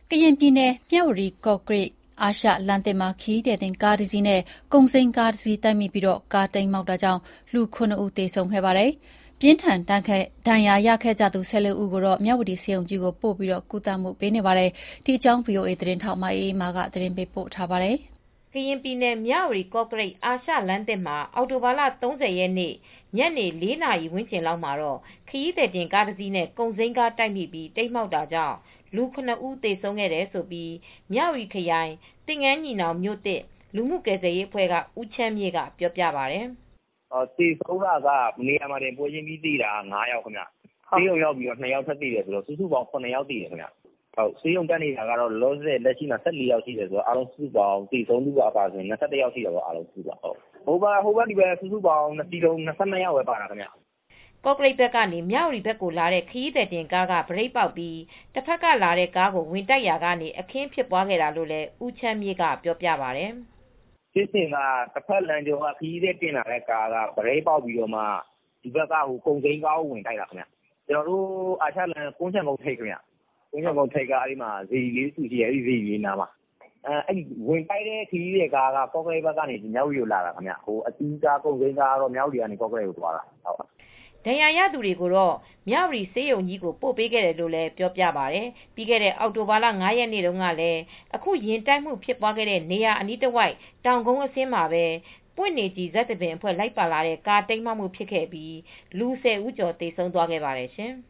ကရင်ပြည်နယ်မြဝတီ-ကော့ကရိတ်အာရှလမ်းသစ်မှာခရီးသည်တင်ကားတစ်စီးနဲ့ကုန်စိမ်းကားတစ်စီးတိုက်မိပြီးကားတိမ်းမှောက်တာကြောင့်လူ 7 ဦးသေဆုံးခဲ့ပါတယ်။ပြင်းထန်ဒဏ်ရာရခဲ့ကြသူ 14 ဦးကိုမြဝတီဆေးရုံကြီးကိုပို့ပြီးကုသမှုပေးနေပါတယ်။ဒီအကြောင်း VOA သတင်းထောက်မအေးအေးမာကသတင်းပေးပို့ထားပါတယ်။ ကရင်ပြည်နယ်မြဝတီ-ကော့ကရိတ်အာရှလမ်းသစ်မှာအောက်တိုဘာလ 30 ရက်နေ့ညနေ 4 နာရီဝန်းကျင်လောက်မှာခရီးသည်တင်ကားတစ်စီးနဲ့ကုန်စိမ်းကားတိုက်မိပြီးတိမ်းမှောက်တာကြောင့်လူ 7 ဦးသေဆုံးခဲ့တယ်လို့မြဝတီခရိုင်သင်္ကန်းညီနောင်မြို့သစ်လူမှုကယ်ဆယ်ရေးအဖွဲ့ကဦးချမ်းမြေ့ကပြောပြပါတယ်။ သေဆုံးတာကနေရာမှာတင်ပွဲချင်းပြီးသေတာ 5 ယောက်ခင်ဗျ။ဆေးရုံရောက်ပြီးတော့ 2 ယောက်ထပ်သေတယ်ဆိုတော့စုစုပေါင်း 7 ယောက်သေတယ်ခင်ဗျ။ဆေးရုံတက်နေတာကတော့လောလောဆယ်လက်ရှိမှာ 14 ယောက်ရှိတယ်ဆိုတော့အားလုံးစုစုပေါင်းသေဆုံးသူကအပါဆိုရင် 21 ယောက်ရှိတယ်ပေါ့အားလုံးစုစုပေါင်း။ဟိုဘက်ဒီဘက်စုစုပေါင်း2စီးလုံး22 ယောက်ပဲပါတာခင်ဗျ။ကော့ကရိတ်ဘက်ကနေမြဝတီဘက်ကိုလာတဲ့ခရီးသည်တင်ကားကဘရိတ်ပေါက်ပြီးတဖက်ကလာတဲ့ကားကိုဝင်တိုက်ရာကနေအခင်းဖြစ်ပွားခဲ့တာလို့လည်းဦးချမ်းမြေ့ကပြောပြပါတယ်။ဖြစ်စဉ်ကတဖက်လမ်းကျောကခရီးသည်တင်လာတဲ့ကားကဘရိတ်ပေါက်ပြီးတော့မှဒီဘက်ကကုန်စိမ်းကားကိုဝင်တိုက်တာခင်ဗျ။ကျွန်တော်တို့အာရှလမ်းကွန်းချံကုန်းထိပ်ခင်ဗျ။ကွန်းချံကုန်းထိပ်ကအဲဒီမှာဇီလေးစုရှိတယ်အဲဒီဇီလေးနားမှာအဲဒီဝင်တိုက်တဲ့ခရီးသည်ကားကကော့ကရိတ်ဘက်ကနေမြဝတီကိုလာတာခင်ဗျ။အကြီးကားကုန်စိမ်းကားကတော့မြဝတီကနေကော့ကရိတ်ကိုသွားတာဟုတ်ဒဏ်ရာရသူတွေကိုတော့မြဝတီဆေးရုံကြီးကိုပို့ပေးခဲ့တယ်လို့လည်းပြောပြပါတယ်။ပြီးခဲ့တဲ့အောက်တိုဘာလ 5 ရက်နေ့တုန်းကလည်းအခုယဉ်တိုက်မှုဖြစ်ပွားခဲ့တဲ့နေရာအနီးတစ်ဝိုက်တောင်ကုန်းအဆင်းမှာပဲပွင့်နေကြည်ဇက်သပင်အဖွဲ့လိုက်ပါလာတဲ့ကားတိမ်းမှောက်မှုဖြစ်ခဲ့ပြီးလူ 10 ဦးကျော်သေဆုံးသွားခဲ့ပါတယ်ရှင်။